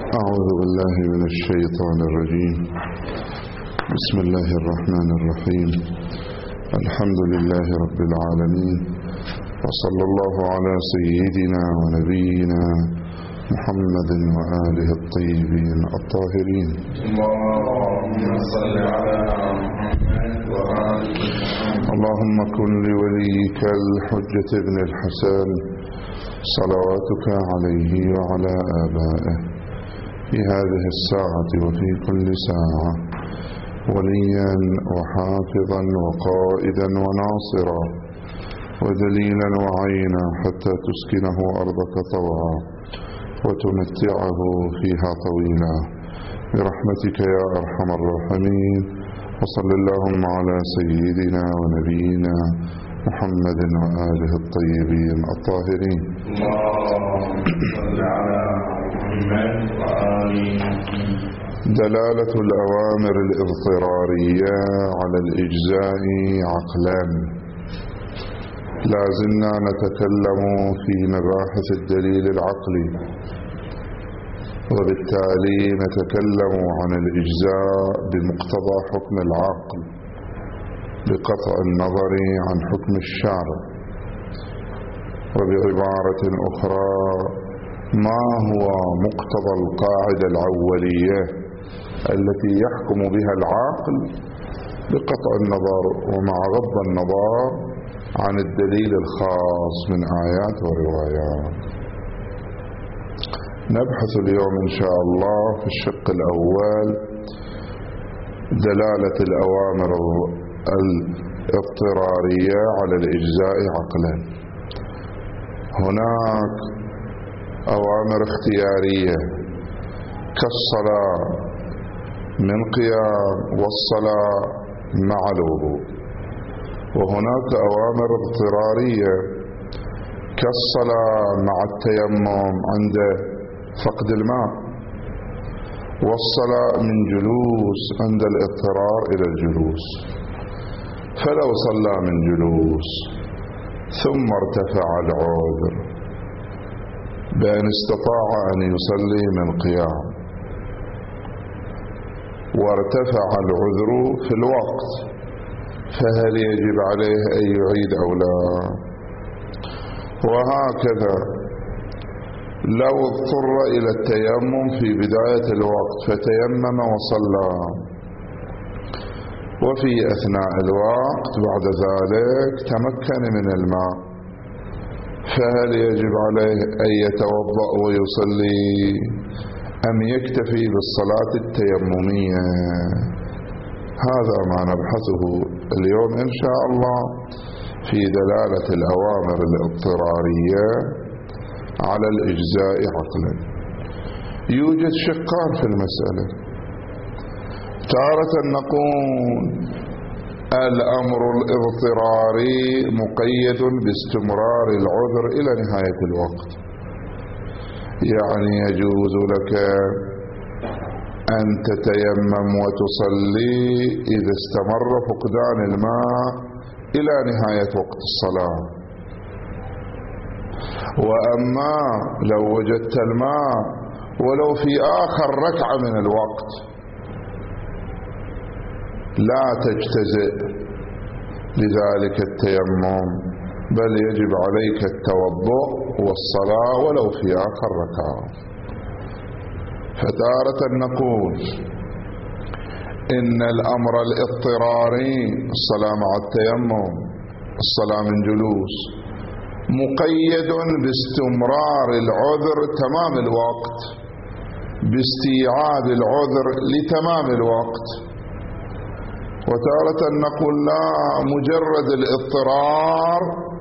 أعوذ بالله من الشيطان الرجيم. بسم الله الرحمن الرحيم. الحمد لله رب العالمين، وصلى الله على سيدنا ونبينا محمد وآله الطيبين الطاهرين. اللهم صل على محمد وآله محمد. اللهم كن لوليك الحجة ابن الحسن صلواتك عليه وعلى آبائه في هذه الساعة وفي كل ساعة وليا وحافظا وقائدا وناصرا ودليلا وعينا حتى تسكنه أرضك طوعا وتمتعه فيها طويلا برحمتك يا أرحم الراحمين. وصل اللهم على سيدنا ونبينا محمد وآله الطيبين الطاهرين. اللهم صل على محمد وآله. دلالة الأوامر الاضطرارية على الإجزاء عقلان. لازلنا نتكلم في مباحث الدليل العقلي، وبالتالي نتكلم عن الإجزاء بمقتضى حكم العقل بقطع النظر عن حكم الشارع. وبعبارة أخرى، ما هو مقتضى القاعدة الأولية التي يحكم بها العقل بقطع النظر ومع غض النظر عن الدليل الخاص من آيات وروايات. نبحث اليوم إن شاء الله في الشق الأول دلالة الأوامر الاضطرارية على الإجزاء عقلا. هناك أوامر اختيارية كالصلاة من قيام والصلاة مع الوضوء، وهناك أوامر اضطرارية كالصلاة مع التيمم عند فقد الماء، والصلاة من جلوس عند الاضطرار إلى الجلوس. فلو صلى من جلوس ثم ارتفع العذر بأن استطاع أن يصلي من قيام، وارتفع العذر في الوقت، فهل يجب عليه أن يعيد أو لا؟ وهكذا لو اضطر إلى التيمم في بداية الوقت فتيمم وصلى، وفي أثناء الوقت بعد ذلك تمكن من الماء، فهل يجب عليه أن يتوضأ ويصلي أم يكتفي بالصلاة التيممية؟ هذا ما نبحثه اليوم إن شاء الله في دلالة الأوامر الاضطرارية على الإجزاء عقلا. يوجد شقان في المسألة. تارة نقول الأمر الاضطراري مقيد باستمرار العذر إلى نهاية الوقت، يعني يجوز لك أن تتيمم وتصلي إذا استمر فقدان الماء إلى نهاية وقت الصلاة. وأما لو وجدت الماء ولو في آخر ركعة من الوقت لا تجتزئ لذلك التيمم، بل يجب عليك التوضؤ والصلاة ولو في آخر ركعة. فتارة نقول إن الأمر الاضطراري الصلاة مع التيمم، الصلاة من جلوس، مقيد باستمرار العذر تمام الوقت، باستيعاب العذر لتمام الوقت. وتارة نقول لا، مجرد الاضطرار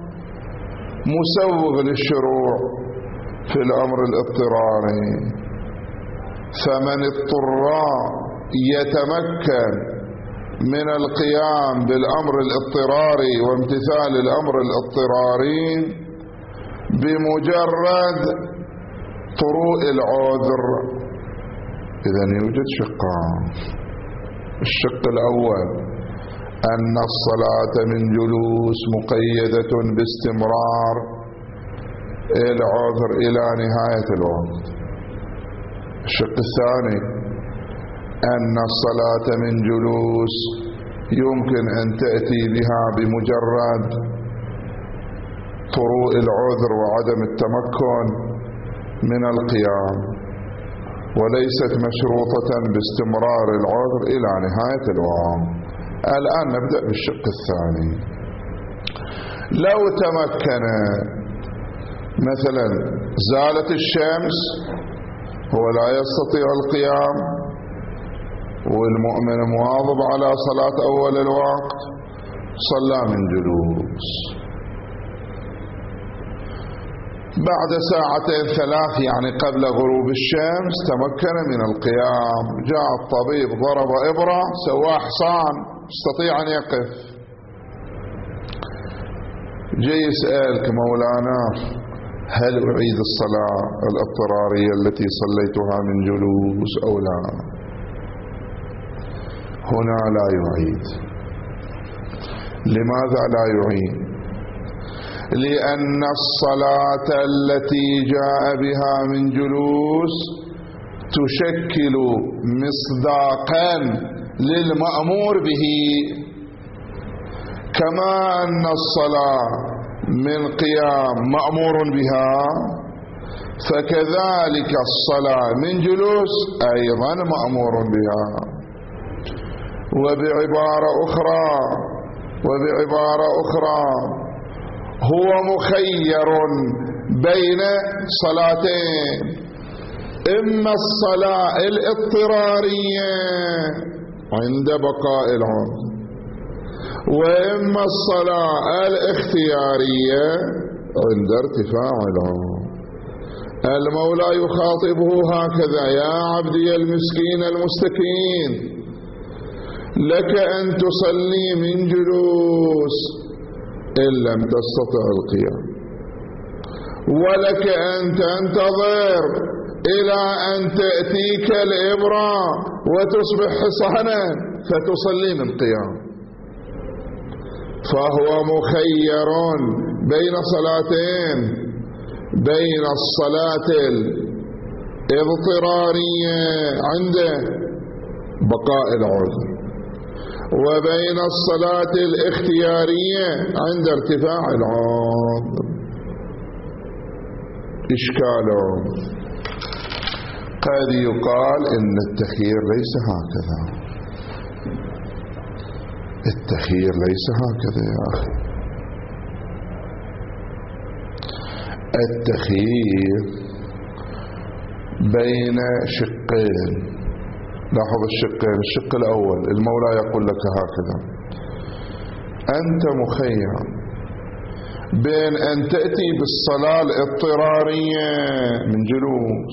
مسوغ للشروع في الأمر الاضطراري، فمن اضطر يتمكن من القيام بالأمر الاضطراري وامتثال الأمر الاضطراري بمجرد طروء العذر. إذن يوجد شقان. الشق الأول أن الصلاة من جلوس مقيدة باستمرار العذر إلى نهاية الوقت. الشق الثاني أن الصلاة من جلوس يمكن أن تأتي بها بمجرد طروء العذر وعدم التمكن من القيام، وليست مشروطة باستمرار العذر إلى نهاية الوقت. الآن نبدأ بالشق الثاني. لو تمكن مثلا زالت الشمس هو لا يستطيع القيام والمؤمن مواظب على صلاة أول الوقت، صلى من جلوس. بعد ساعتين ثلاث يعني قبل غروب الشمس تمكن من القيام، جاء الطبيب ضرب إبرة سواه حصان يستطيع أن يقف، جاي يسألك مولانا هل أعيد الصلاة الاضطرارية التي صليتها من جلوس أو لا؟ هنا لا يعيد. لماذا لا يعيد؟ لأن الصلاة التي جاء بها من جلوس تشكل مصداقا للمأمور به، كما أن الصلاة من قيام مأمور بها، فكذلك الصلاة من جلوس أيضا مأمور بها. وبعبارة أخرى هو مخير بين صلاتين، إما الصلاة الاضطرارية عند بقاء العذر، وإما الصلاة الاختيارية عند ارتفاع العذر. المولى يخاطبه هكذا: يا عبدي المسكين المستكين، لك أن تصلي من جلوس إن لم تستطع القيام، ولك أن تنتظر إلى أن تأتيك الإبرة وتصبح حصانا فتصلي من قيام. فهو مخير بين صلاتين، بين الصلاة الاضطرارية عند بقاء العذر، وبين الصلاة الاختيارية عند ارتفاع العذر. إشكاله قد يقال إن التخيير ليس هكذا. التخيير ليس هكذا يا أخي. التخيير بين شقين. لاحظ الشقين. الشق الأول المولى يقول لك هكذا: أنت مخير بين أن تأتي بالصلاة الاضطرارية من جلوس،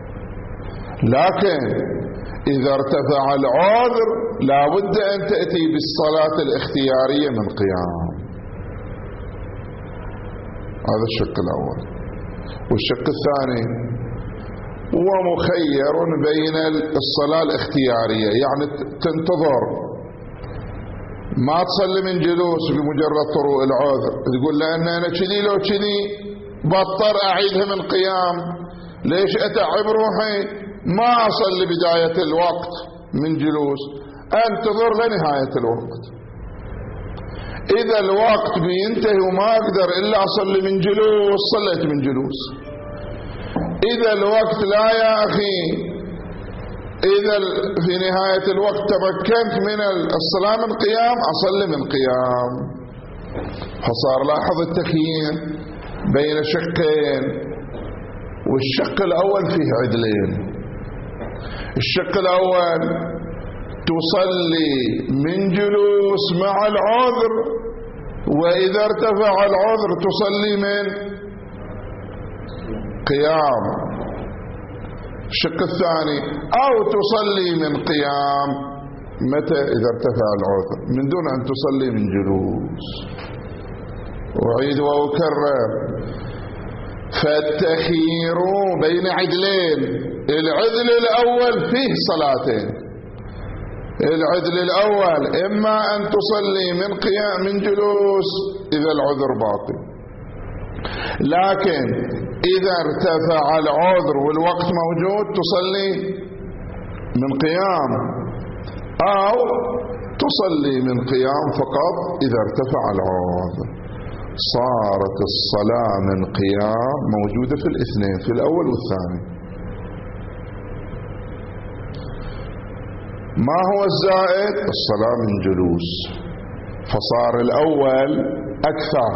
لكن إذا ارتفع العذر لا بد أن تأتي بالصلاة الاختيارية من قيام. هذا الشق الأول. والشق الثاني هو مخير بين الصلاة الاختيارية، يعني تنتظر ما تصلي من جلوس بمجرد طروء العذر، تقول لأن أنا كذي لو كذي بضطر أعيدها من قيام، ليش أتعب روحي ما أصلي بداية الوقت من جلوس، أنتظر لنهاية الوقت. إذا الوقت بينتهي وما أقدر إلا أصلي من جلوس صليت من جلوس. إذا الوقت لا يا أخي، إذا في نهاية الوقت تمكنت من الصلاة من قيام أصلي من قيام. فصار لاحظ التخيير بين شقين، والشق الأول فيه عدلين. الشق الأول تصلي من جلوس مع العذر، وإذا ارتفع العذر تصلي من قيام. الشق الثاني أو تصلي من قيام متى؟ إذا ارتفع العذر، من دون أن تصلي من جلوس. أعيد وأكرر: فالتخيير بين عدلين. العدل الأول فيه صلاتين. العدل الأول إما أن تصلي من قيام من جلوس إذا العذر باقي، لكن إذا ارتفع العذر والوقت موجود تصلي من قيام، أو تصلي من قيام فقط إذا ارتفع العذر. صارت الصلاة من قيام موجودة في الاثنين، في الأول والثاني. ما هو الزائد؟ الصلاة من جلوس، فصار الأول أكثر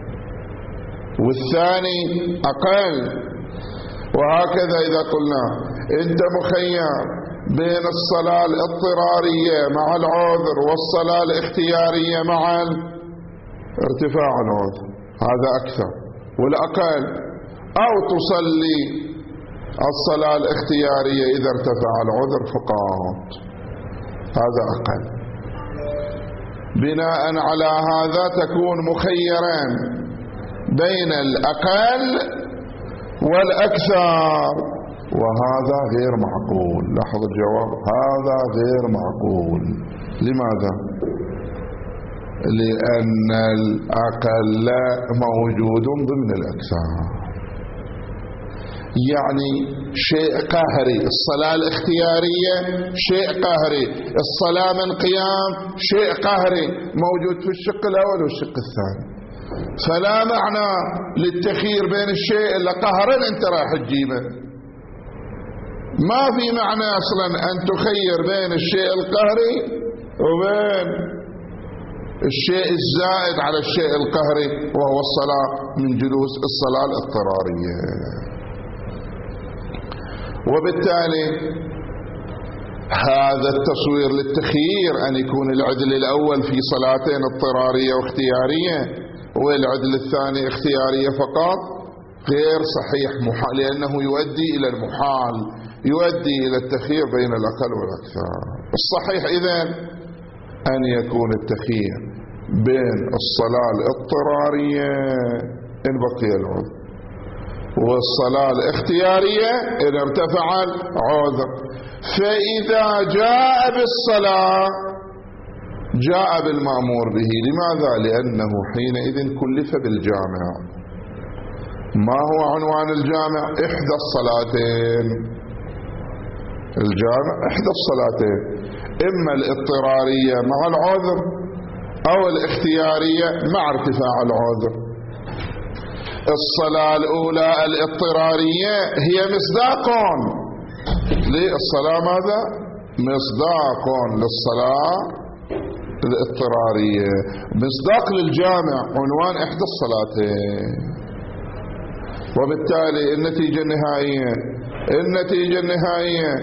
والثاني أقل. وهكذا إذا قلنا أنت مخير بين الصلاة الاضطرارية مع العذر والصلاة الاختيارية مع ارتفاع العذر، هذا أكثر والأقل، أو تصلي الصلاة الاختيارية إذا ارتفع العذر فقط، هذا أقل. بناء على هذا تكون مخيرا بين الأقل والأكثر، وهذا غير معقول. لاحظ الجواب، هذا غير معقول. لماذا؟ لأن الأقل موجود ضمن الأكثر، يعني شيء قهري. الصلاة الاختيارية شيء قهري، الصلاة من قيام شيء قهري موجود في الشق الأول والشق الثاني. فلا معنى للتخيير بين الشيء اللي قهرا انت راح تجيبه. ما في معنى اصلا ان تخير بين الشيء القهري وبين الشيء الزائد على الشيء القهري، وهو الصلاة من جلوس، الصلاة الاضطرارية. وبالتالي هذا التصوير للتخيير أن يكون العدل الأول في صلاتين اضطرارية واختيارية والعدل الثاني اختيارية فقط غير صحيح، لأنه يؤدي إلى المحال، يؤدي إلى التخيير بين الأقل والأكثر. الصحيح إذن أن يكون التخيير بين الصلاة الاضطرارية إن بقي العذر والصلاة الاختيارية إن ارتفع العذر. فإذا جاء بالصلاة جاء بالمأمور به. لماذا؟ لأنه حينئذ كلف بالجامع. ما هو عنوان الجامع؟ إحدى الصلاتين. الجامع إحدى الصلاتين، إما الاضطرارية مع العذر أو الاختيارية مع ارتفاع العذر. الصلاة الأولى الاضطرارية هي مصداق للصلاة، ماذا؟ مصداق للصلاة الاضطرارية، مصداق للجامع، عنوان إحدى الصلاتين. وبالتالي النتيجة النهائية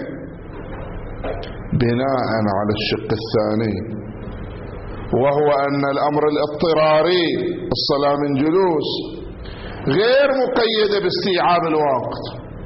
بناء على الشق الثاني، وهو أن الأمر الاضطراري الصلاة من جلوس غير مقيدة باستيعاب الوقت،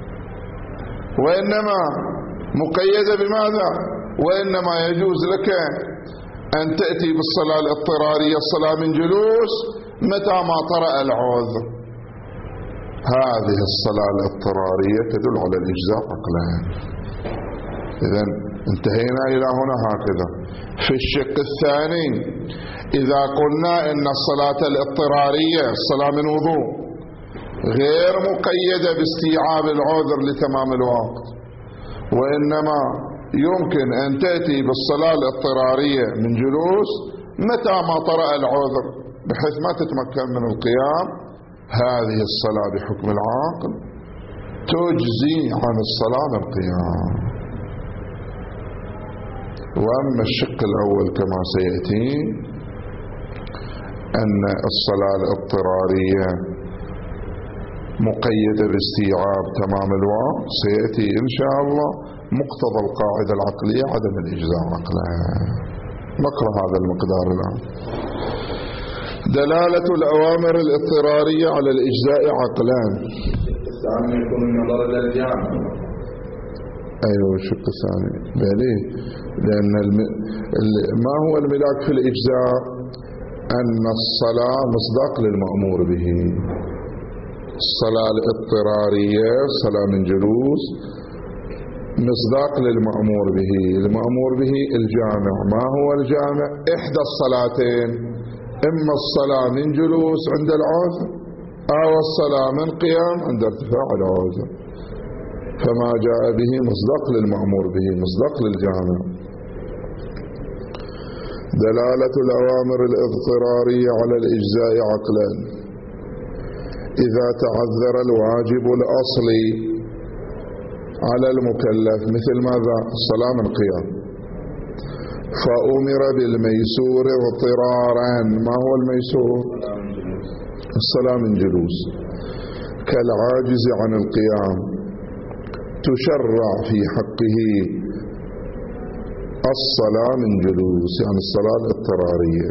وإنما مقيدة بماذا؟ وإنما يجوز لك أن تأتي بالصلاة الاضطرارية الصلاة من جلوس متى ما طرأ العذر. هذه الصلاة الاضطرارية تدل على الإجزاء عقلا. إذن انتهينا إلى هنا. هكذا في الشق الثاني إذا قلنا إن الصلاة الاضطرارية الصلاة من وضوء غير مقيدة باستيعاب العذر لتمام الوقت، وإنما يمكن أن تأتي بالصلاة الاضطرارية من جلوس متى ما طرأ العذر بحيث ما تتمكن من القيام، هذه الصلاة بحكم العاقل تجزي عن الصلاة من القيام. وأما الشق الأول كما سيأتي أن الصلاة الاضطرارية مقيدة باستيعاب تمام الوقت، سيأتي إن شاء الله مقتضى القاعدة العقلية عدم الإجزاء عقلا. نقرأ هذا المقدار الآن. دلالة الأوامر الاضطرارية على الإجزاء عقلان. الثاني يكون النظر إلى الجامع. أيوة الشق الثاني بليه، لأن ما هو الملاك في الإجزاء؟ أن الصلاة مصداق للمأمور به. الصلاة الاضطرارية الصلاة من جلوس مصداق للمأمور به. المأمور به الجامع. ما هو الجامع؟ إحدى الصلاتين، إما الصلاة من جلوس عند العذر أو الصلاة من قيام عند ارتفاع العذر، فما جاء به مصدق للمأمور به، مصدق للجامع. دلالة الأوامر الاضطرارية على الإجزاء عقلان: إذا تعذر الواجب الأصلي على المكلف مثل ماذا؟ الصلاة من قيام، فأمر بالميسور اضطرارا. ما هو الميسور؟ الصلاة من جلوس، كالعاجز عن القيام، تشرع في حقه الصلاة من جلوس، يعني الصلاة الاضطرارية.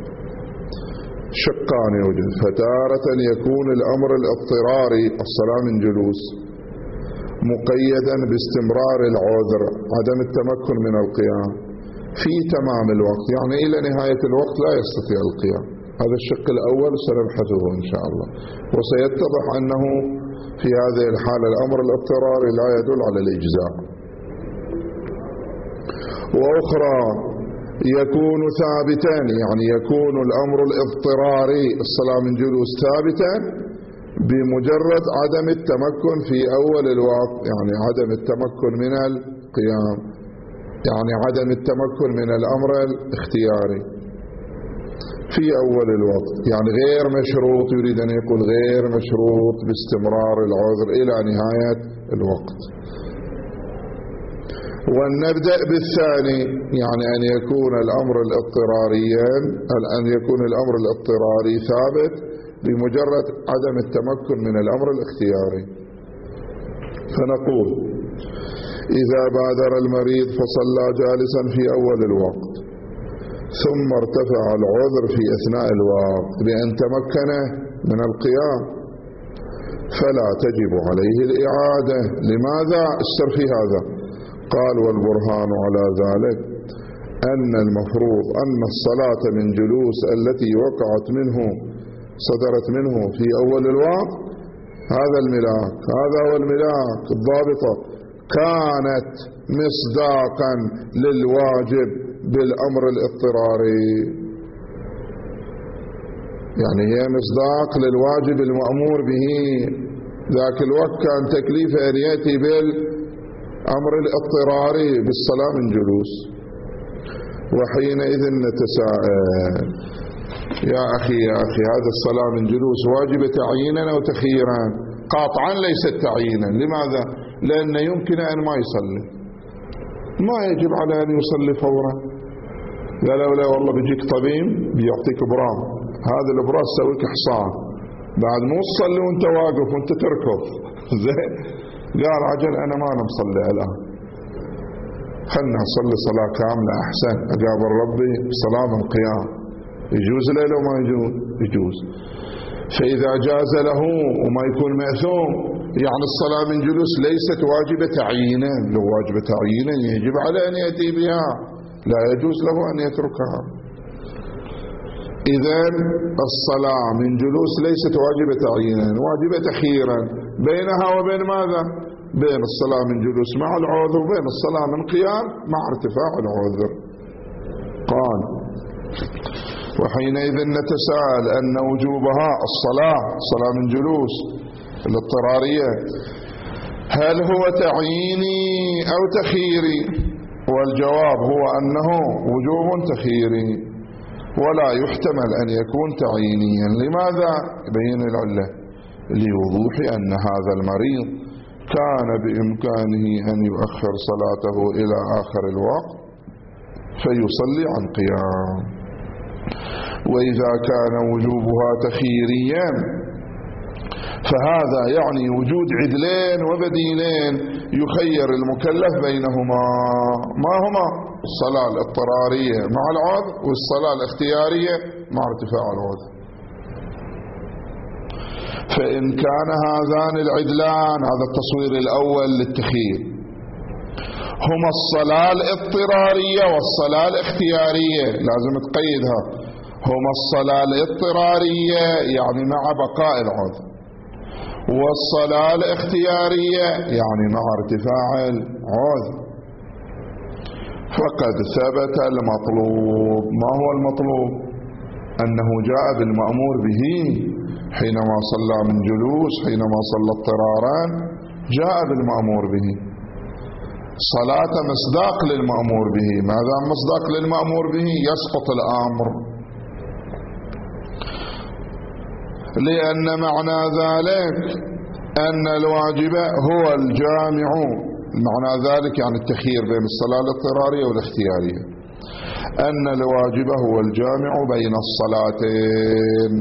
شقان يوجد: فتارة يكون الأمر الاضطراري الصلاة من جلوس مقيدا باستمرار العذر، عدم التمكن من القيام في تمام الوقت، يعني إلى نهاية الوقت لا يستطيع القيام. هذا الشق الأول سنبحثه إن شاء الله، وسيتضح أنه في هذه الحالة الأمر الاضطراري لا يدل على الإجزاء. وأخرى يكون ثابتا، يعني يكون الأمر الاضطراري الصلاة من جلوس ثابتا بمجرد عدم التمكن في أول الوقت، يعني عدم التمكن من القيام، يعني عدم التمكن من الأمر الاختياري في أول الوقت، يعني غير مشروط، يريد أن يقول غير مشروط باستمرار العذر إلى نهاية الوقت. ونبدأ بالثاني، يعني أن يكون الأمر الاضطراري ثابت بمجرد عدم التمكن من الأمر الاختياري. فنقول: إذا بادر المريض فصلى جالسا في أول الوقت، ثم ارتفع العذر في أثناء الوقت بأن تمكن من القيام، فلا تجب عليه الإعادة. لماذا؟ اشتر في هذا. قال: والبرهان على ذلك أن المفروض أن الصلاة من جلوس التي وقعت منه صدرت منه في أول الوقت، هذا الملاك، هذا هو الملاك الضابطة، كانت مصداقا للواجب بالأمر الاضطراري، يعني هي مصداق للواجب المأمور به. ذاك الوقت كان تكليف أن يأتي بالأمر الاضطراري بالصلاة من جلوس. وحينئذ نتساءل: يا أخي هذا الصلاة من جلوس واجب تعيينا أو تخييرا؟ قاطعا ليست تعيينا. لماذا؟ لأن يمكن أن ما يصلي، ما يجب على أن يصلي فورا. قالوا لا والله بيجيك طبيب بيعطيك برام، هذا البراس سويك حصان، بعد مو تصلي وانت واقف وانت تركض. زين، قال عجل أنا ما أنا مصلي الآن، خلنا أصلي صلاة كاملة أحسن، أقابل ربي صلاة من قيام. يجوز له لو ما يجوز. فإذا جاز له وما يكون مأثوم، يعني الصلاة من جلوس ليست واجبة تعيينا. لو واجبة تعيينا يجب على أن يأتي بها، لا يجوز له أن يتركها. إذن الصلاة من جلوس ليست واجبة تعيينا، واجبة تخييرا بينها وبين ماذا؟ بين الصلاة من جلوس مع العذر وبين الصلاة من قيام مع ارتفاع العذر. قال: وحينئذ نتساءل أن وجوبها الصلاة من جلوس الاضطرارية هل هو تعييني أو تخييري؟ والجواب هو أنه وجوب تخييري، ولا يحتمل أن يكون تعيينيا. لماذا؟ بين العلة: لوضوح أن هذا المريض كان بإمكانه أن يؤخر صلاته إلى آخر الوقت فيصلي عن قيام. وإذا كان وجوبها تخييريا فهذا يعني وجود عدلين وبديلين يخير المكلف بينهما. ما هما؟ الصلاة الاضطرارية مع العذر، والصلاة الاختيارية مع ارتفاع العذر. فإن كان هذان العدلان، هذا التصوير الأول للتخيير، هما الصلاة الاضطرارية والصلاة الاختيارية، لازم تقيدها، هما الصلاة الاضطرارية يعني مع بقاء العذر، والصلاة الاختيارية يعني مع ارتفاع العذر، فقد ثبت المطلوب. ما هو المطلوب؟ أنه جاء بالمأمور به حينما صلى من جلوس، حينما صلى اضطرارا جاء بالمأمور به. صلاة مصداق للمأمور به، ما دام مصداق للمأمور به يسقط الأمر، لأن معنى ذلك أن الواجب هو الجامع. معنى ذلك يعني التخيير بين الصلاة الاضطرارية والاختيارية، أن الواجب هو الجامع بين الصلاتين،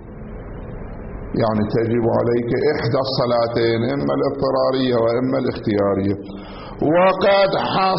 يعني تجب عليك إحدى الصلاتين، إما الاضطرارية وإما الاختيارية. وقد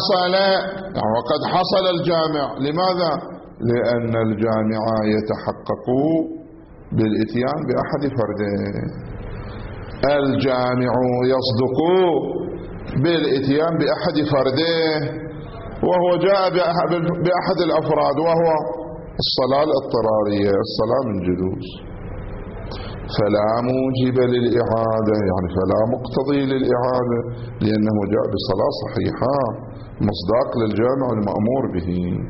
حصل الجامع. لماذا؟ لأن الجامع يتحقق بالإتيان بأحد فردين. الجامع يصدق بالإتيان بأحد فرديه، وهو جاء بأحد الأفراد، وهو الصلاة الاضطرارية، الصلاة من جلوس. فلا موجب للإعادة، يعني فلا مقتضي للإعادة، لأنه جاء بصلاة صحيحة مصداق للجامع المأمور به.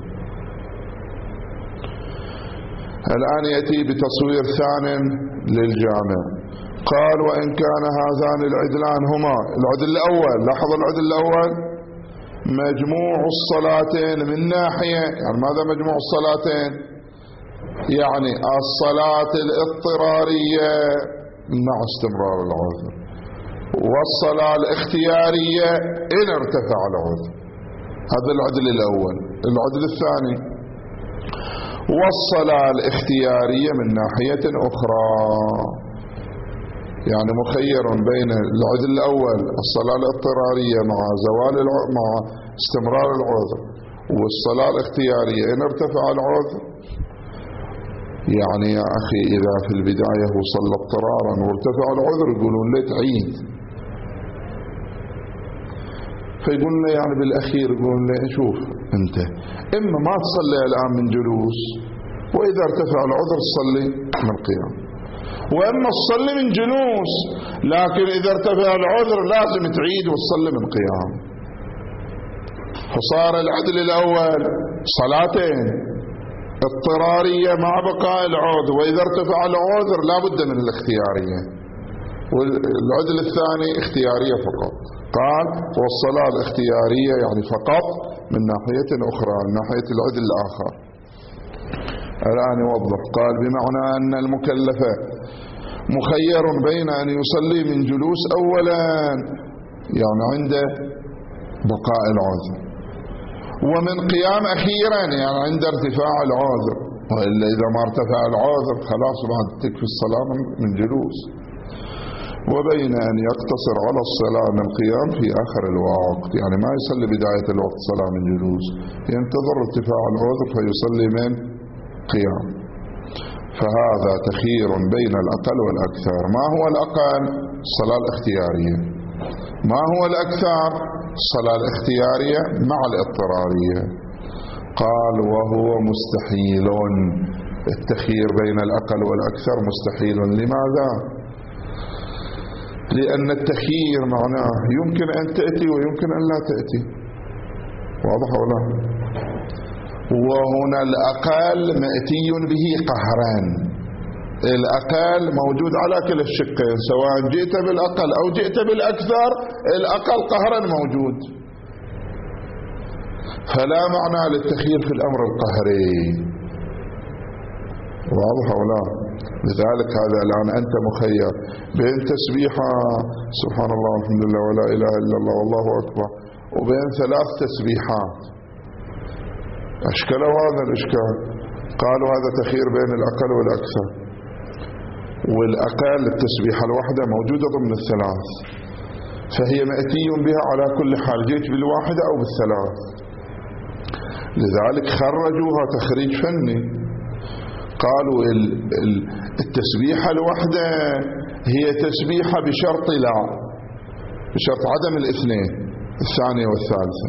الآن يأتي بتصوير ثاني للجامع. قال: وإن كان هذان العدلان هما العدل الأول. لاحظ العدل الأول مجموع الصلاتين من ناحية، يعني ماذا مجموع الصلاتين؟ يعني الصلاة الاضطرارية مع استمرار العذر، والصلاة الاختيارية إن ارتفع العذر. هذا العدل الأول. العدل الثاني: والصلاة الاختيارية من ناحية أخرى، يعني مخير بين العدل الأول الصلاة الاضطرارية مع استمرار العذر، والصلاة الاختيارية إن ارتفع العذر. يعني يا أخي إذا في البداية هو صلى اضطرارا وارتفع العذر يقولون ليه تعيد، فيقولون له يعني بالأخير يقولون له شوف أنت إما ما تصلي الآن من جلوس، وإذا ارتفع العذر تصلي من قيام، وإما تصلي من جلوس لكن إذا ارتفع العذر لازم تعيد وتصلي من قيام. فصار العدل الأول صلاتين اضطرارية مع بقاء العذر، وإذا ارتفع العذر لا بد من الاختيارية، والعدل الثاني اختيارية فقط. قال: والصلاة الاختيارية يعني فقط من ناحية أخرى، من ناحية العدل الآخر. الآن يوضح. قال: بمعنى أن المكلف مخير بين أن يصلي من جلوس أولا، يعني عند بقاء العذر، ومن قيام أخيرا، يعني عند ارتفاع العذر، وإلا إذا ما ارتفع العذر خلاص بعد تكفي الصلاة من جلوس. وبين أن يقتصر على الصلاة من قيام في آخر الوقت، يعني ما يصلي بداية الوقت صلاة من جلوس، ينتظر ارتفاع العذر فيصلي من قيام. فهذا تخيير بين الأقل والأكثر. ما هو الأقل؟ الصلاة الاختيارية. ما هو الأكثر؟ الصلاة الاختيارية مع الاضطرارية. قال: وهو مستحيل. التخيير بين الأقل والأكثر مستحيل. لماذا؟ لأن التخيير معناه يمكن أن تأتي ويمكن أن لا تأتي. واضح ولا؟ وهنا الأقل مأتي به قهرا. الأقل موجود على كل الشقين، سواء جئت بالأقل أو جئت بالأكثر، الأقل قهرا موجود. فلا معنى للتخيير في الأمر القهري. واضح ولا؟ لذلك هذا الآن أنت مخير بين تسبيحة سبحان الله والحمد لله ولا إله إلا الله والله أكبر، وبين 3 تسبيحات. أشكلوا هذا الإشكال. قالوا هذا تخيير بين الأقل والأكثر، والأقل التسبيحة الواحدة موجودة ضمن ال3، فهي مأتي بها على كل حال، جيت بالواحدة أو بال3. لذلك خرجوها تخريج فني. قالوا التسبيحة الواحدة هي تسبيحة بشرط لا، بشرط عدم الاثنين، الثانية والثالثة.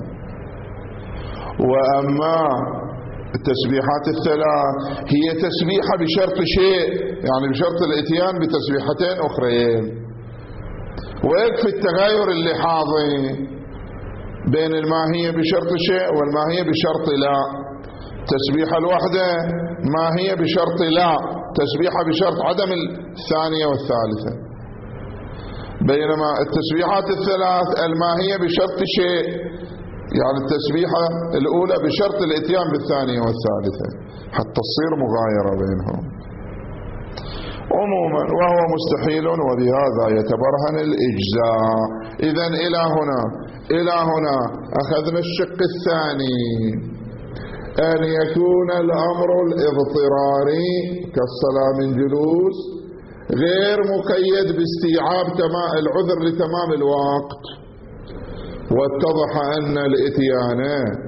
وأما التسبيحات ال3 هي تسبيحة بشرط شيء، يعني بشرط الاتيان بتسبيحتين أخرين. ويكفي التغاير اللحاظي بين الماهية بشرط شيء والماهية بشرط لا. التسبيحة الواحدة ماهية بشرط لا، تسبيحة بشرط عدم الثانية والثالثة، بينما التسبيحات الثلاث الماهية بشرط شيء، يعني التسبيحة الأولى بشرط الاتيان بالثانية والثالثة حتى تصير مغايرة بينهم. عموما وهو مستحيل وبهذا يتبرهن الإجزاء. إذن إلى هنا أخذنا الشق الثاني، أن يكون الأمر الاضطراري كالصلاة من جلوس غير مقيد باستيعاب العذر لتمام الوقت. واتضح أن الاتيان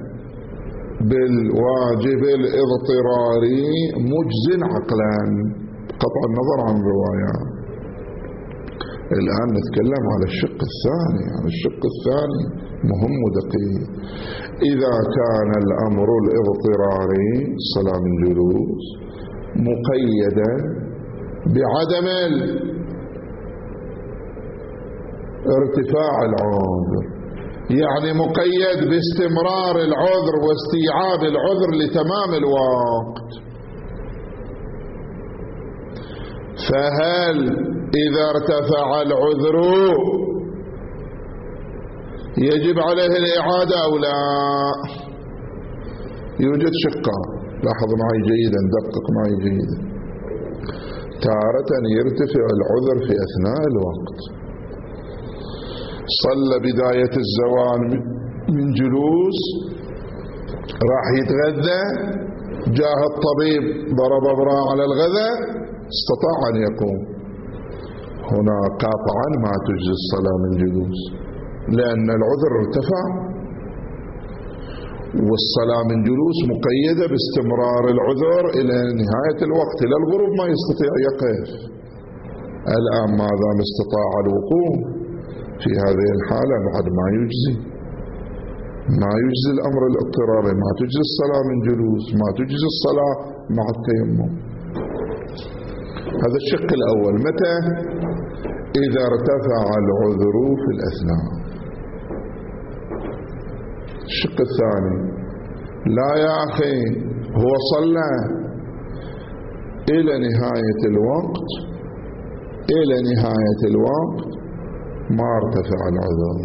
بالواجب الاضطراري مجز عقلا قطع النظر عن الرواية. الآن نتكلم على الشق الثاني. الشق الثاني مهم ودقيق. إذا كان الأمر الاضطراري الصلاة من جلوس مقيدا بعدم ارتفاع العذر، يعني مقيد باستمرار العذر واستيعاب العذر لتمام الوقت، فهل إذا ارتفع العذر يجب عليه الإعادة أو لا؟ يوجد شقان، لاحظ معي جيدا، دقق معي جيدا. تارة يرتفع العذر في أثناء الوقت، صلى بداية الزوال من جلوس، راح يتغذى، جاه الطبيب ضرب ابرة على الغذاء، استطاع أن يقوم، هنا قاطعا ما تجزي الصلاة من جلوس، لأن العذر ارتفع والصلاة من جلوس مقيدة باستمرار العذر إلى نهاية الوقت، إلى الغروب ما يستطيع يقف. الآن ما دام استطاع الوقوف في هذه الحالة بعد ما يجزي الأمر الاضطراري، ما تجزي الصلاة من جلوس، ما تجزي الصلاة مع التيمم. هذا الشق الأول. متى؟ إذا ارتفع العذر في الأثناء. الشق الثاني، لا يا أخي، هو صلى إلى نهاية الوقت ما ارتفع العذر،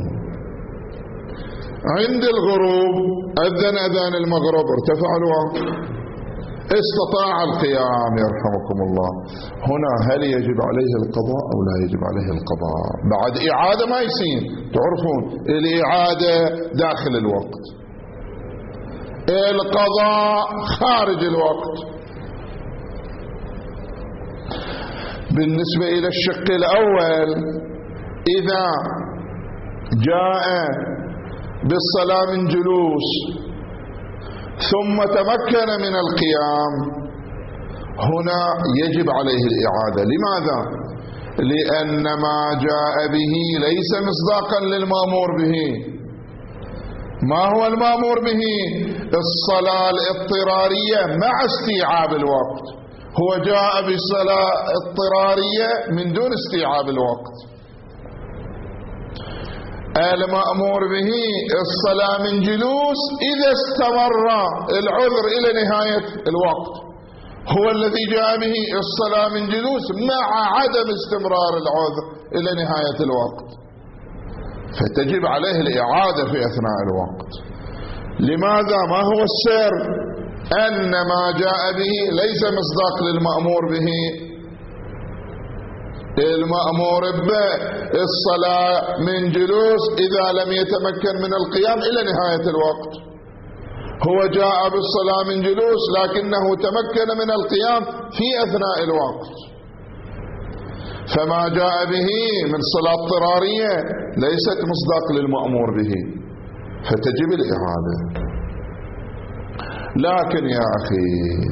عند الغروب أذن أذان المغرب، ارتفع الوقت، استطاع القيام يرحمكم الله، هنا هل يجب عليه القضاء أو لا يجب عليه القضاء؟ بعد إعادة ما يصير، تعرفون الإعادة داخل الوقت، القضاء خارج الوقت. بالنسبة إلى الشق الأول، إذا جاء بالصلاة من جلوس ثم تمكن من القيام، هنا يجب عليه الإعادة. لماذا؟ لأن ما جاء به ليس مصداقا للمأمور به. ما هو المأمور به؟ الصلاة الاضطرارية مع استيعاب الوقت، هو جاء بالصلاة اضطرارية من دون استيعاب الوقت. المأمور به الصلاة من جلوس إذا استمر العذر إلى نهاية الوقت، هو الذي جاء به الصلاة من جلوس مع عدم استمرار العذر إلى نهاية الوقت، فتجب عليه الإعادة في أثناء الوقت. لماذا؟ ما هو السر؟ أن ما جاء به ليس مصداق للمأمور به. المأمور بالصلاة من جلوس إذا لم يتمكن من القيام إلى نهاية الوقت، هو جاء بالصلاة من جلوس لكنه تمكن من القيام في أثناء الوقت، فما جاء به من صلاة اضطرارية ليست مصداق للمأمور به، فتجب الإعادة. لكن يا أخي،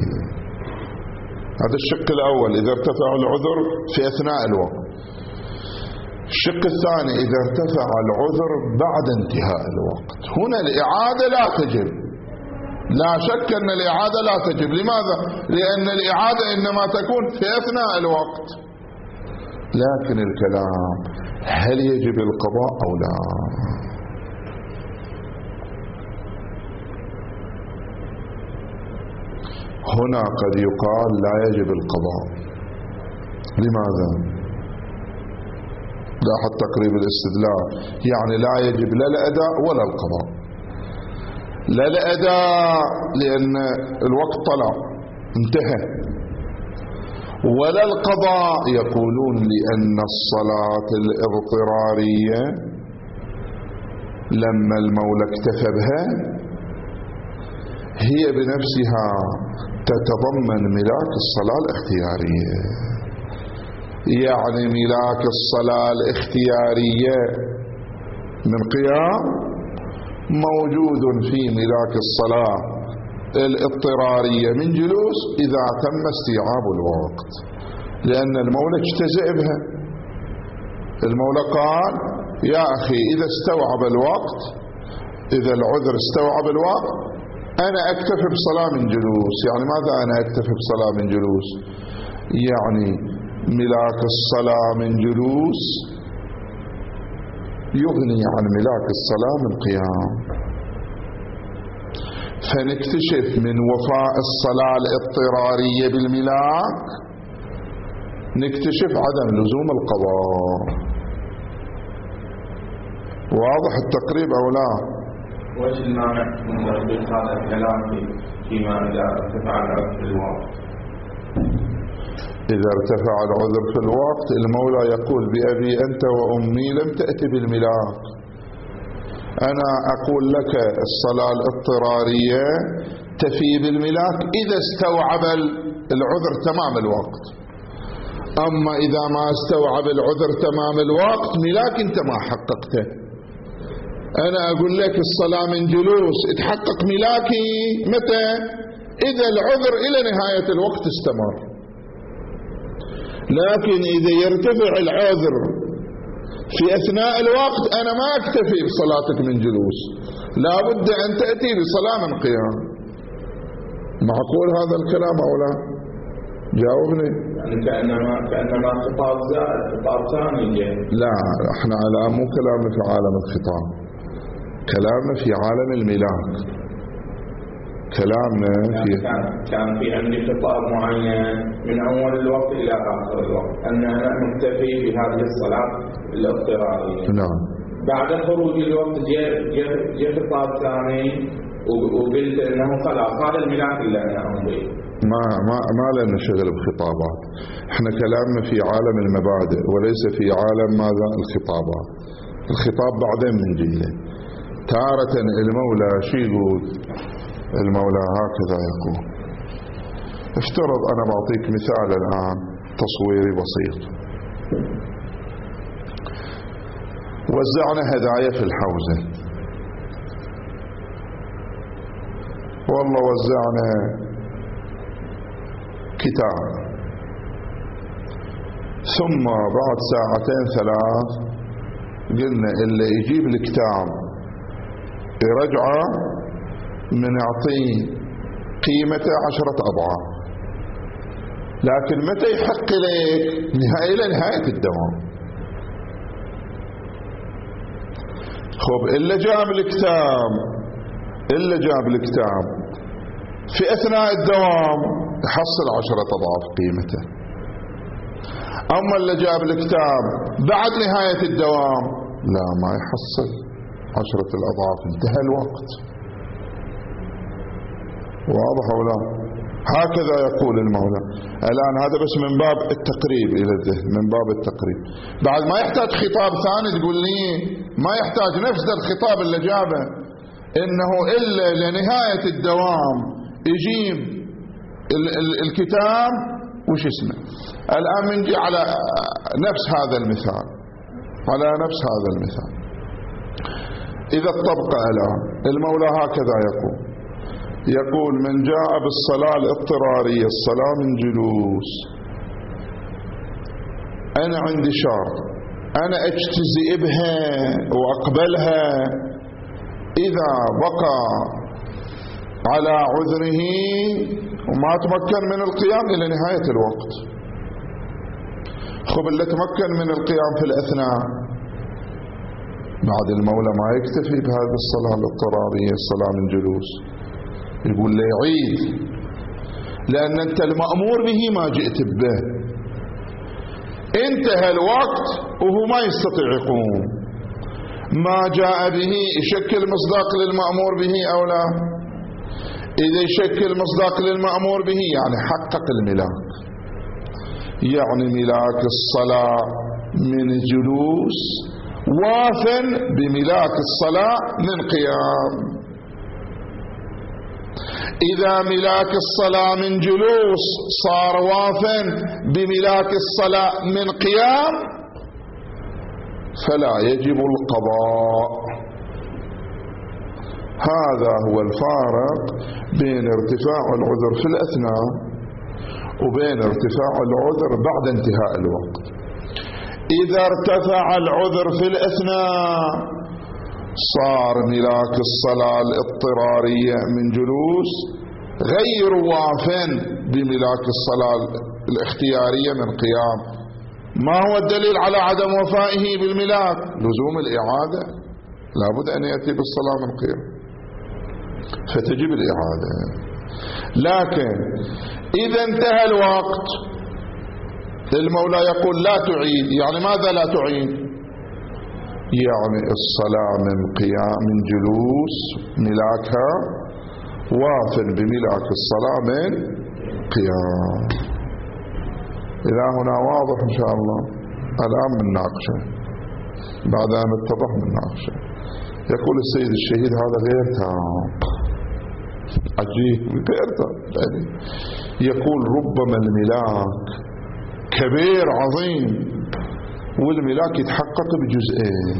هذا الشق الأول إذا ارتفع العذر في أثناء الوقت. الشق الثاني إذا ارتفع العذر بعد انتهاء الوقت، هنا الإعادة لا تجب، لا شك أن الإعادة لا تجب. لماذا؟ لأن الإعادة إنما تكون في أثناء الوقت. لكن الكلام هل يجب القضاء أو لا؟ هنا قد يقال لا يجب القضاء. لماذا؟ لاحظ تقريب الاستدلال، يعني لا يجب لا الأداء ولا القضاء. لا الأداء لأن الوقت طلع انتهى، ولا القضاء يقولون لأن الصلاة الاضطرارية لما المولى اكتفى بها هي بنفسها تتضمن ملاك الصلاة الاختيارية. يعني ملاك الصلاة الاختيارية من قيام موجود في ملاك الصلاة الاضطرارية من جلوس إذا تم استيعاب الوقت، لأن المولى اجتزأ بها. المولى قال يا أخي إذا استوعب الوقت، إذا العذر استوعب الوقت أنا أكتفي بصلاة من جلوس. يعني ماذا أنا أكتفي بصلاة من جلوس؟ يعني ملاك الصلاة من جلوس يغني عن ملاك الصلاة من قيام. فنكتشف من وفاء الصلاة الاضطرارية بالملاك نكتشف عدم لزوم القضاء. واضح التقريب أو لا؟ وش المعنى من تطبيق هذا الكلام فيما إذا ارتفع العذر في الوقت؟ إذا ارتفع العذر في الوقت المولى يقول بأبي أنت وأمي لم تأتي بالملاك، أنا أقول لك الصلاة الاضطرارية تفي بالملاك إذا استوعب العذر تمام الوقت. أما إذا ما استوعب العذر تمام الوقت ملاك أنت ما حققته. أنا أقول لك الصلاة من جلوس اتحقق ملاكي متى؟ إذا العذر إلى نهاية الوقت استمر. لكن إذا يرتفع العذر في أثناء الوقت أنا ما أكتفي بصلاتك من جلوس، لا بد أن تأتي بصلاة من قيام. معقول هذا الكلام أو لا؟ جاوبني. يعني كأنما خطاب زائد، خطاب ثاني جاي. لا، احنا على مو كلامنا في عالم الخطاب، كلامنا في عالم الملاك. كلامنا في كان في عندي خطاب معين من أول الوقت إلى آخر الوقت أن أنا مكتفي بهذه الصلاة الاضطرارية. نعم. بعد خروج الوقت جاء خطاب ثاني وقلت أنه خلاص هذا الملاك اللي أنا أمضي. ما لنا شغل بخطابات، احنا كلامنا في عالم المبادئ وليس في عالم ماذا الخطابات. الخطاب بعدين من جيله. تارة المولى شو يقول؟ المولى هكذا يقول. افترض أنا بعطيك مثال الآن تصويري بسيط. وزعنا هدايا في الحوزة، والله وزعنا كتاب، ثم بعد ساعتين ثلاث قلنا اللي يجيب الكتاب يرجعه من يعطيه قيمته 10 أضعاف. لكن متى يحق لك؟ إلى نهاية الدوام. خب اللي جاب الكتاب في أثناء الدوام يحصل 10 أضعاف قيمته. أما اللي جاب الكتاب بعد نهاية الدوام لا، ما يحصل 10 الأضعاف، انتهى الوقت. واضح ولا؟ هكذا يقول المولى. الآن هذا بس من باب التقريب إلى الذهن، من باب التقريب. بعد ما يحتاج خطاب ثاني تقول لي، ما يحتاج نفس الخطاب اللي جابه إنه إلا لنهاية الدوام يجيب الكتاب وش اسمه. الآن منجي على نفس هذا المثال، إذا الطبق الآن المولى هكذا يقول من جاء بالصلاة الاضطرارية، الصلاة من جلوس، أنا عندي شرط، أنا أجتزئ بها وأقبلها إذا بقى على عذره وما تمكن من القيام إلى نهاية الوقت. خب اللي تمكن من القيام في الأثناء بعد المولى ما يكتفي بهذه الصلاة الاضطرارية، الصلاة من جلوس، يقول لي يعيد. لأن أنت المأمور به ما جئت به. انتهى الوقت وهو ما يستطيع يقوم، ما جاء به يشكل مصداق للمأمور به أو لا؟ إذا يشكل مصداق للمأمور به يعني حقق الملاك، يعني ملاك الصلاة من جلوس واف بملاك الصلاة من قيام. إذا ملاك الصلاة من جلوس صار وافا بملاك الصلاة من قيام فلا يجب القضاء. هذا هو الفارق بين ارتفاع العذر في الأثناء وبين ارتفاع العذر بعد انتهاء الوقت. إذا ارتفع العذر في الأثناء صار ملاك الصلاة الاضطرارية من جلوس غير وافٍ بملاك الصلاة الاختيارية من قيام. ما هو الدليل على عدم وفائه بالملاك؟ لزوم الإعادة، لابد أن يأتي بالصلاة من قيام فتجب الإعادة. لكن إذا انتهى الوقت المولى يقول لا تعيد. يعني ماذا لا تعيد؟ يعني الصلاة من قيام من جلوس ملاكها واف بملاك الصلاة من قيام. إلى هنا واضح إن شاء الله. الآن من ناقشة بعد أن اتضح من ناقشة. يقول السيد الشهيد هذا غير تام، عجيب غير تام. يقول ربما الملاك كبير عظيم والملاك يتحقق بجزئين.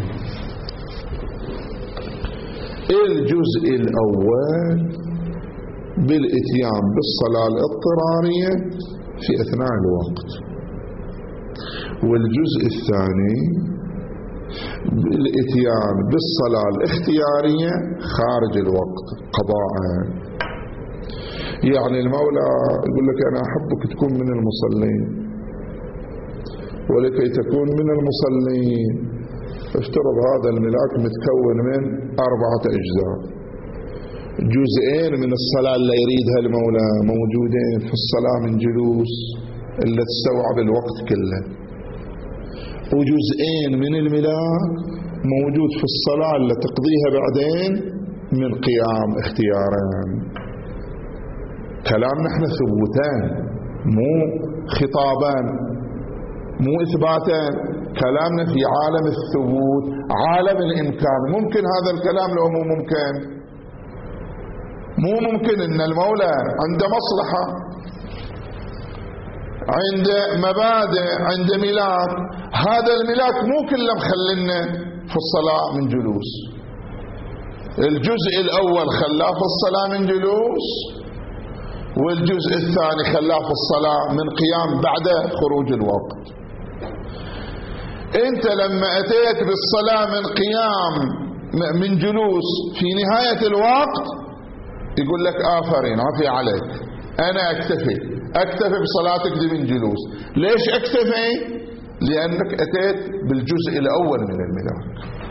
الجزء الأول بالإتيان بالصلاة الاضطرارية في أثناء الوقت، والجزء الثاني بالإتيان بالصلاة الاختيارية خارج الوقت قضاء. يعني المولى يقول لك أنا أحبك تكون من المصلين، ولكي تكون من المصلين افترض هذا الملاك متكون من 4 أجزاء. جزئين من الصلاة اللي يريدها المولى موجودين في الصلاة من جلوس اللي تستوعب الوقت كله، وجزئين من الملاك موجود في الصلاة اللي تقضيها بعدين من قيام اختيارين. كلام نحن ثبوتان مو خطابان مو إثباتان، كلامنا في عالم الثبوت عالم الإمكان. ممكن هذا الكلام لو مو ممكن؟ مو ممكن إن المولى عنده مصلحة، عنده مبادئ، عنده ملاك. هذا الملاك مو كله مخلنا في الصلاة من جلوس. الجزء الأول خلاه في الصلاة من جلوس، والجزء الثاني خلاه في الصلاة من قيام بعد خروج الوقت. انت لما اتيت بالصلاة من قيام من جلوس في نهاية الوقت يقول لك آفرين عافية عليك، انا اكتفي بصلاتك دي من جلوس. ليش اكتفي؟ لانك اتيت بالجزء الاول من الملاك.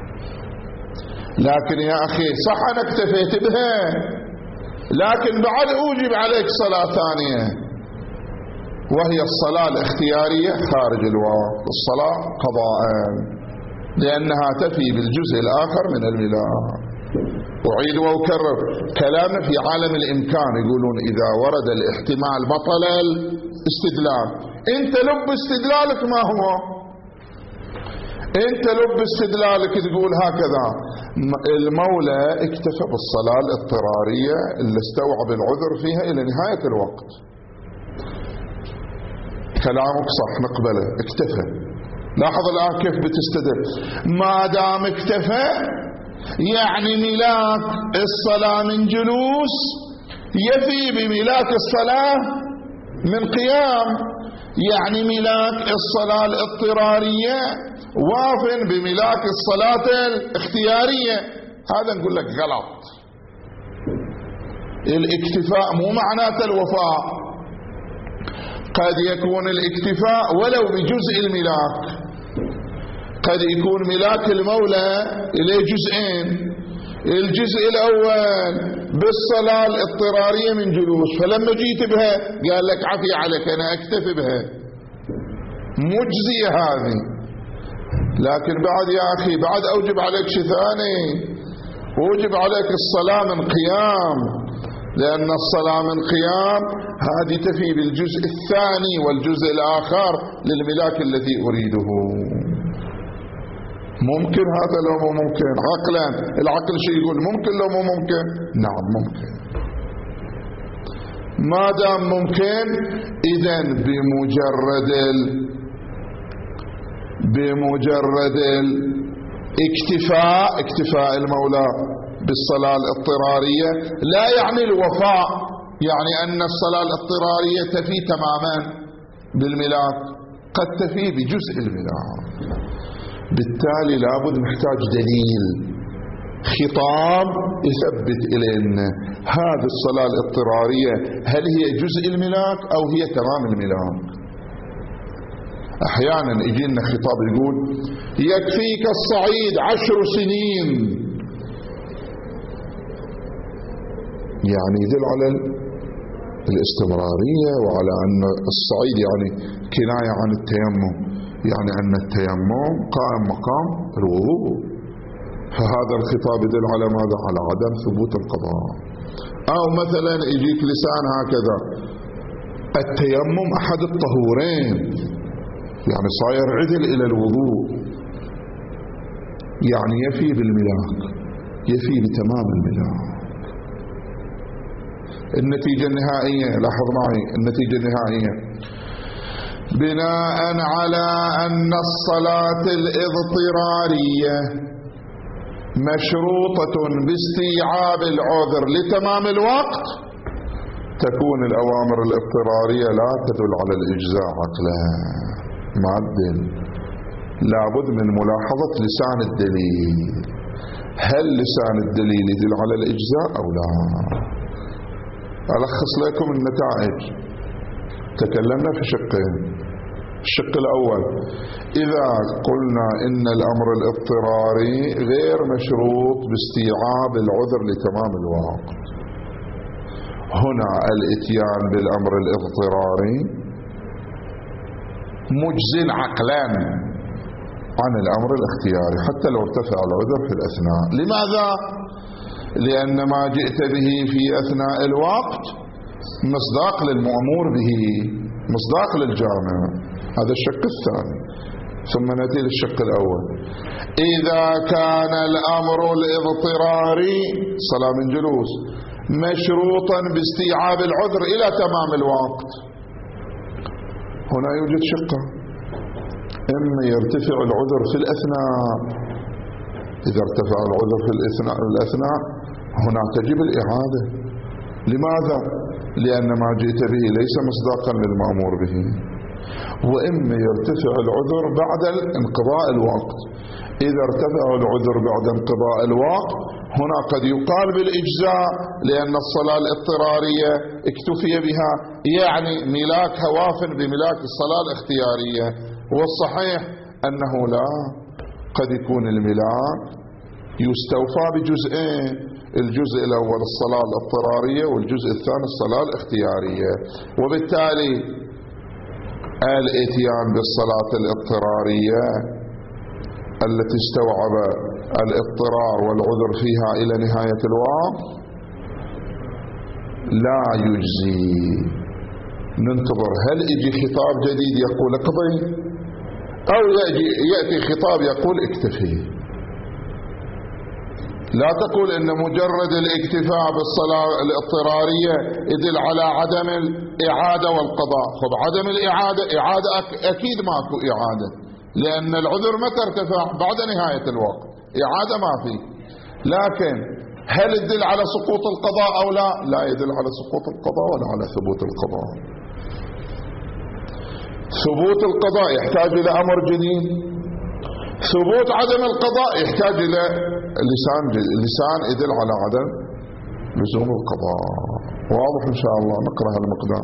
لكن يا اخي صح انا اكتفيت بها، لكن بعد اوجب عليك صلاة ثانية وهي الصلاة الاختيارية خارج الوقت، الصلاة قضاء، لأنها تفي بالجزء الآخر من الملاك. أعيد وأكرر كلامنا في عالم الإمكان. يقولون إذا ورد الاحتمال بطل الاستدلال. أنت لب استدلالك ما هو؟ أنت لب استدلالك تقول هكذا المولى اكتفى بالصلاة الاضطرارية اللي استوعب العذر فيها إلى نهاية الوقت. كلامك صح نقبله، اكتفى. لاحظ الآن كيف بتستدل. ما دام اكتفى يعني ملاك الصلاة من جلوس يفي بملاك الصلاة من قيام، يعني ملاك الصلاة الاضطرارية واف بملاك الصلاة الاختيارية. هذا نقول لك غلط. الاكتفاء مو معناته الوفاء. قد يكون الاكتفاء ولو بجزء الملاك، قد يكون ملاك المولى إليه جزئين، الجزء الأول بالصلاة الاضطرارية من جلوس، فلما جيت بها قال لك عفي عليك أنا أكتفي بها مجزية هذه. لكن بعد يا أخي بعد أوجب عليك شيء ثاني، وجب عليك الصلاة من قيام، لأن الصلاة من قيام هذه تفي بالجزء الثاني والجزء الآخر للملاك الذي أريده. ممكن هذا لو مو ممكن عقلا؟ العقل شيء يقول ممكن لو مو ممكن؟ نعم ممكن. ما دام ممكن إذن بمجرد اكتفاء المولى بالصلاة الاضطرارية لا يعني الوفاء، يعني أن الصلاة الاضطرارية تفي تماما بالملاك، قد تفي بجزء الملاك. بالتالي لابد محتاج دليل، خطاب يثبت إلينا هذه الصلاة الاضطرارية هل هي جزء الملاك أو هي تمام الملاك. أحيانا يجينا خطاب يقول يكفيك الصعيد 10 سنين، يعني يدل على الاستمرارية وعلى أن الصعيد يعني كناية عن التيمم، يعني أن التيمم قائم مقام الوضوء. فهذا الخطاب يدل على ماذا؟ على عدم ثبوت القضاء. أو مثلا يجيك لسان هكذا التيمم أحد الطهورين، يعني صاير عدل إلى الوضوء، يعني يفي بالملاك، يفي بتمام الملاك. النتيجة النهائية، لاحظ معي النتيجة النهائية، بناء على أن الصلاة الاضطرارية مشروطة باستيعاب العذر لتمام الوقت، تكون الأوامر الاضطرارية لا تدل على الإجزاء عقلا معدل. لابد من ملاحظة لسان الدليل، هل لسان الدليل يدل على الإجزاء أو لا؟ ألخص لكم النتائج. تكلمنا في شقين. الشق الأول، إذا قلنا إن الأمر الاضطراري غير مشروط باستيعاب العذر لتمام الوقت، هنا الاتيان بالأمر الاضطراري مجزٍ عقلا عن الأمر الاختياري حتى لو ارتفع العذر في الأثناء. لماذا؟ لأن ما جئت به في أثناء الوقت مصداق للمأمور به، مصداق للجامع. هذا الشق الثاني. ثم نأتي للشق الأول، إذا كان الأمر الاضطراري صلاة من جلوس مشروطا باستيعاب العذر إلى تمام الوقت، هنا يوجد شقة، إما يرتفع العذر في الأثناء، إذا ارتفع العذر في الأثناء هنا تجب الإعادة. لماذا؟ لأن ما جئت به ليس مصداقا للمأمور به. وإما يرتفع العذر بعد انقضاء الوقت، إذا ارتفع العذر بعد انقضاء الوقت هنا قد يقال بالإجزاء، لأن الصلاة الاضطرارية اكتفي بها، يعني ملاك هواف بملاك الصلاة الاختيارية. والصحيح أنه لا، قد يكون الملاك يستوفى بجزئين، الجزء الأول الصلاة الاضطرارية والجزء الثاني الصلاة الاختيارية. وبالتالي الاتيان بالصلاة الاضطرارية التي استوعب الاضطرار والعذر فيها إلى نهاية الوقت لا يجزي. ننتظر هل يجي خطاب جديد يقول اقضي، أو يأتي خطاب يقول اكتفي. لا تقول إن مجرد الاكتفاء بالصلاة الاضطرارية يدل على عدم الإعادة والقضاء. خب عدم الإعادة، إعادة أكيد ماكو إعادة، لأن العذر متى ارتفع؟ بعد نهاية الوقت، إعادة ما في. لكن هل يدل على سقوط القضاء أو لا؟ لا يدل على سقوط القضاء ولا على ثبوت القضاء. ثبوت القضاء يحتاج إلى أمر جديد، ثبوت عدم القضاء يحتاج إلى لسان يدل على عدم لزوم القضاء. واضح إن شاء الله؟ نقرأ المقدار.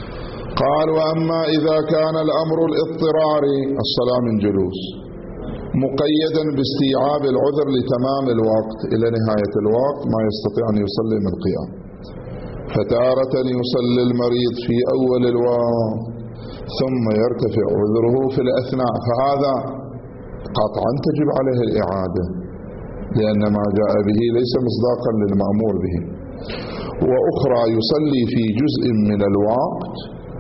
قال: وأما إذا كان الأمر الاضطراري الصلاة من جلوس مقيدا باستيعاب العذر لتمام الوقت إلى نهاية الوقت ما يستطيع أن يصلي من قيام. فتارة يصلي المريض في أول الوقت ثم يرتفع عذره في الأثناء، فهذا قطعا تجب عليه الإعادة، لأن ما جاء به ليس مصداقا للمأمور به. وأخرى يصلي في جزء من الوقت،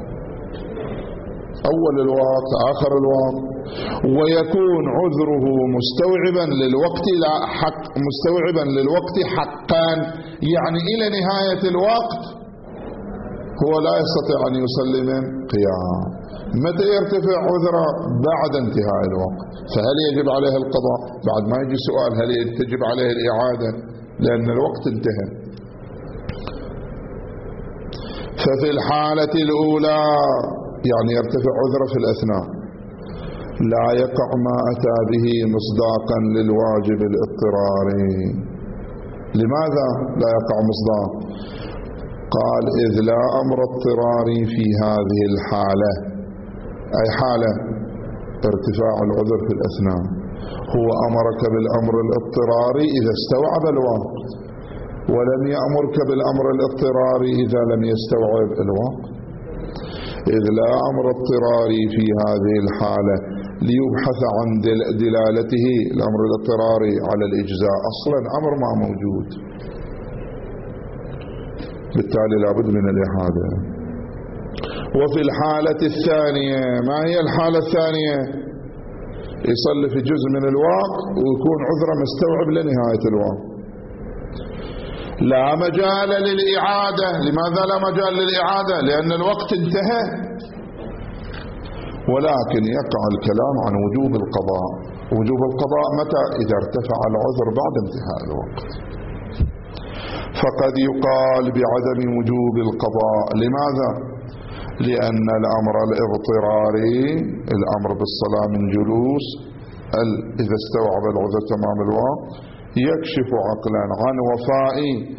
أول الوقت آخر الوقت، ويكون عذره مستوعبا للوقت، لا حق مستوعبا للوقت حقا، يعني إلى نهاية الوقت هو لا يستطيع أن يصلي من قيام. متى يرتفع عذره؟ بعد انتهاء الوقت. فهل يجب عليه القضاء؟ بعد ما يجي سؤال هل تجب عليه الإعادة، لأن الوقت انتهى. ففي الحالة الأولى يعني يرتفع عذره في الأثناء، لا يقع ما أتى به مصداقا للواجب الاضطراري. لماذا لا يقع مصداق؟ قال إذ لا أمر اضطراري في هذه الحالة. أي حالة؟ ارتفاع العذر في الأثناء. هو أمرك بالأمر الاضطراري إذا استوعب الوقت، ولم يأمرك بالأمر الاضطراري إذا لم يستوعب الوقت. إذ لا أمر اضطراري في هذه الحالة ليبحث عن دلالته الأمر الاضطراري على الإجزاء. أصلا أمر ما موجود، بالتالي لابد من الإعادة. وفي الحالة الثانية، ما هي الحالة الثانية؟ يصلي في جزء من الوقت ويكون عذره مستوعب لنهاية الوقت، لا مجال للإعادة. لماذا لا مجال للإعادة؟ لأن الوقت انتهى. ولكن يقع الكلام عن وجوب القضاء. وجوب القضاء متى؟ إذا ارتفع العذر بعد انتهاء الوقت. فقد يقال بعدم وجوب القضاء. لماذا؟ لأن الأمر الاضطراري، الأمر بالصلاة من جلوس، إذا استوعب العذر تمام الوقت، يكشف عقلا عن وفاء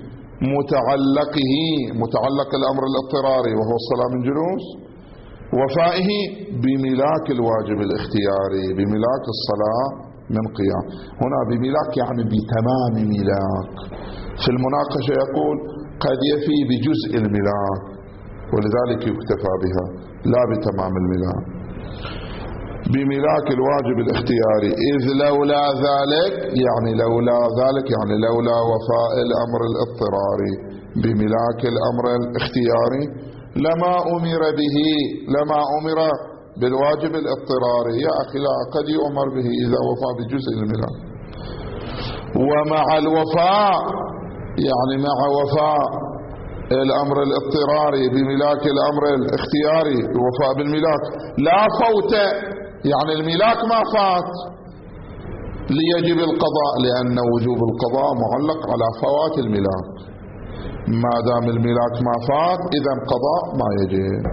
متعلق الأمر الاضطراري وهو الصلاة من جلوس، وفائه بملاك الواجب الاختياري، بملاك الصلاة من قيام. هنا بملاك يعني بتمام ملاك. في المناقشة يقول قد يفي بجزء الملاك، ولذلك يكتفى بها، لا بتمام الملاك. بملاك الواجب الاختياري، إذ لولا ذلك يعني لولا وفاء الأمر الاضطراري بملاك الأمر الاختياري لما أمر بالواجب الاضطراري. يا أخي لا، قد يؤمر به إذا وفى بجزء الملاك. ومع الوفاء يعني مع وفاء الأمر الاضطراري بملاك الأمر الاختياري، الوفاء بالملاك لا فوت، يعني الملاك ما فات، ليجب القضاء، لأن وجوب القضاء معلق على فوات الملاك. ما دام الملاك ما فات إذا قضاء ما يجب.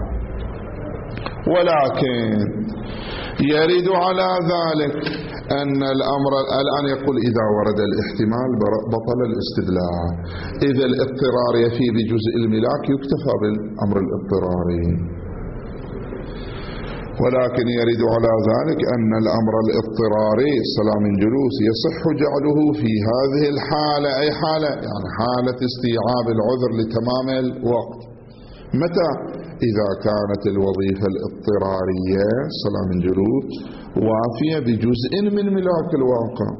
ولكن يرد على ذلك أن الأمر الآن يقول إذا ورد الاحتمال بطل الاستدلال. إذا الاضطرار يفي بجزء الملاك يكتفى بالأمر الاضطراري. ولكن يرد على ذلك أن الأمر الاضطراري الصلاة من جلوس يصح جعله في هذه الحالة. أي حالة؟ يعني حالة استيعاب العذر لتمام الوقت. متى؟ إذا كانت الوظيفة الاضطرارية الصلاة من جلوس وافية بجزء من ملاك الواقع،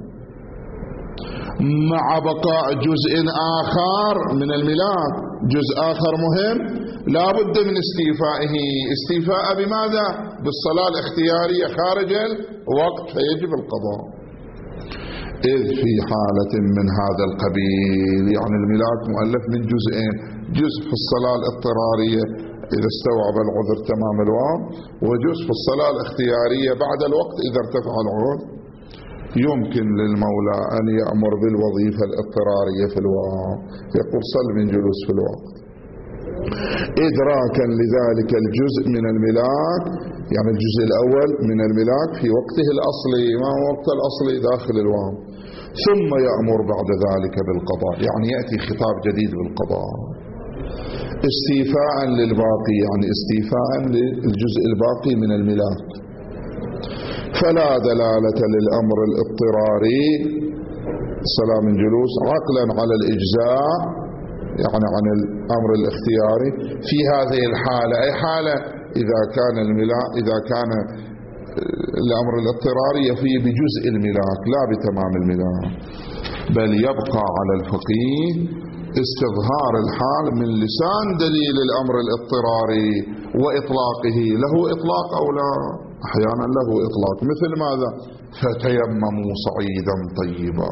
مع بقاء جزء آخر من الملاك، جزء آخر مهم لا بد من استيفائه. استيفاء بماذا؟ بالصلاة الاختيارية خارج الوقت، فيجب القضاء. إذ في حالة من هذا القبيل، يعني الملاك مؤلف من جزئين، جزء في الصلاة الاضطرارية إذا استوعب العذر تمام الوقت، وجزء في الصلاة الاختيارية بعد الوقت إذا ارتفع العذر، يمكن للمولى أن يأمر بالوظيفة الاضطرارية في الوقت، يقول صل من جلوس في الوقت، إدراكا لذلك الجزء من الملاك، يعني الجزء الأول من الملاك في وقته الأصلي. ما هو وقت الأصلي؟ داخل الوقت. ثم يأمر بعد ذلك بالقضاء، يعني يأتي خطاب جديد بالقضاء استيفاء للباقي، يعني استيفاء للجزء الباقي من الملاك. فلا دلالة للأمر الاضطراري الصلاة من جلوس عقلا على الإجزاء يعني عن الأمر الاختياري في هذه الحالة. أي حالة؟ إذا كان الأمر الاضطراري يفي بجزء الملاك لا بتمام الملاك، بل يبقى على الفقيه استظهار الحال من لسان دليل الأمر الاضطراري وإطلاقه. له إطلاق أو لا؟ أحيانا له إطلاق، مثل ماذا؟ فتيمموا صعيدا طيبا.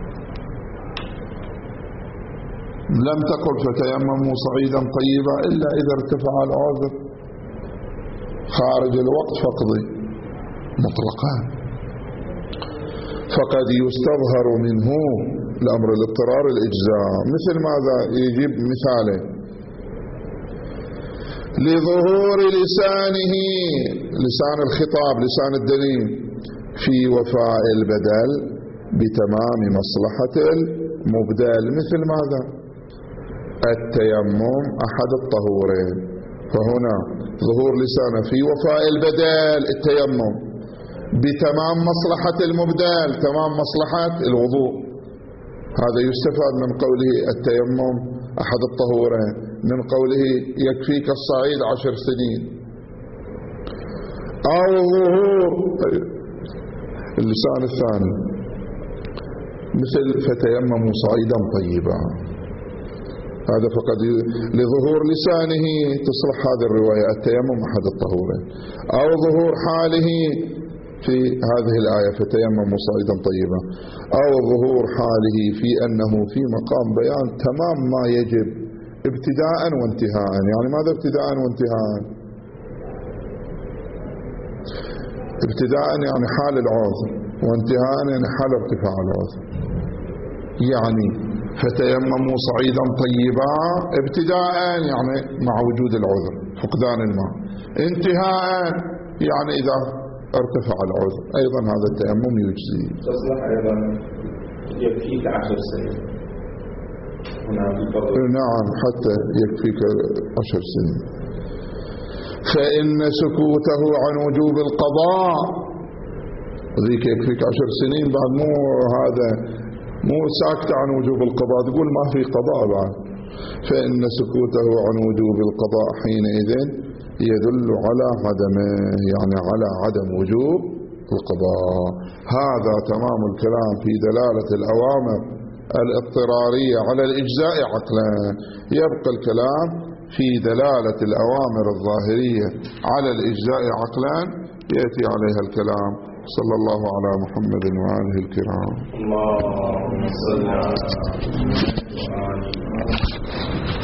لم تقل فتيمموا صعيدا طيبا إلا إذا ارتفع العذر خارج الوقت فقضي مطلقا. فقد يستظهر منه الأمر الاضطرار الإجزاء. مثل ماذا؟ يجيب مثاله: لظهور لسانه، لسان الخطاب لسان الدليل، في وفاء البدل بتمام مصلحة المبدل. مثل ماذا؟ التيمم أحد الطهورين، فهنا ظهور لسانه في وفاء البدل التيمم بتمام مصلحة المبدل تمام مصلحة الوضوء. هذا يستفاد من قوله التيمم أحد الطهورين، من قوله يكفيك الصعيد 10 سنين. أو ظهور اللسان الثاني مثل فتيمموا صعيدا طيبا، هذا فقد لظهور لسانه تصلح هذه الرواية التيمم أحد الطهورين. أو ظهور حاله في هذه الآية فتيمموا صعيدا طيبا، أو ظهور حاله في أنه في مقام بيان تمام ما يجب ابتداء وانتهاء. يعني ماذا ابتداء وانتهاء؟ ابتداء يعني حال العذر، وانتهاء يعني حال ارتفاع العذر. يعني فتيمموا صعيدا طيبا ابتداء يعني مع وجود العذر فقدان الماء، انتهاء يعني إذا ارتفع العذر أيضا هذا التيمم يجزي. تصلح أيضا يكفيك 10 سنين. نعم حتى يكفيك 10 سنين. فإن سكوته عن وجوب القضاء ذيك يكفيك 10 سنين بعد، مو هذا مو ساكت عن وجوب القضاء تقول ما في قضاء بعد. فإن سكوته عن وجوب القضاء حينئذ يدل على عدمه، يعني على عدم وجوب القضاء. هذا تمام الكلام في دلالة الأوامر الاضطرارية على الإجزاء عقلا. يبقى الكلام في دلالة الأوامر الظاهرية على الإجزاء عقلا، يأتي عليها الكلام. صلى الله على محمد وآله الكرام. اللهم صل على محمد وآله الكرام.